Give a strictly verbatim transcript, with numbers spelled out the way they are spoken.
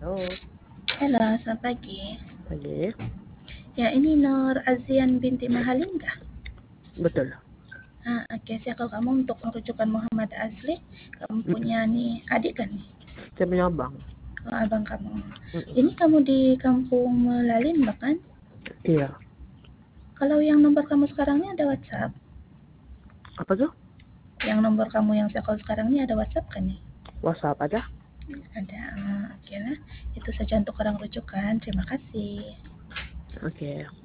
Halo. Halo, selamat pagi. Pagi. Ya, ini Nur Azian binti Mahalin kah? Betul. Ah, oke, saya kalau kamu untuk merujukan Muhammad Azli, kamu Mhm. punya nih adik kan nih? Saya punya abang. Oh, abang kamu. Mhm. Ini kamu di kampung Melalin bahkan? Iya. Kalau yang nomor kamu sekarang ini ada WhatsApp? Apa tuh? Yang nomor kamu yang saya call sekarang ini ada WhatsApp kan nih? WhatsApp ada? Ada. Ah, oke lah. Itu saja untuk orang rujukan. Terima kasih. Oke.